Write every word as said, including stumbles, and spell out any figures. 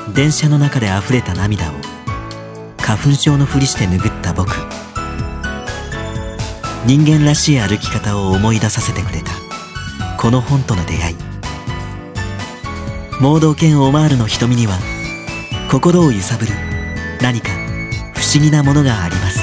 電車の中で溢れた涙を花粉症のふりして拭った僕。人間らしい歩き方を思い出させてくれたこの本との出会い。盲導犬オマールの瞳には心を揺さぶる何か不思議なものがあります。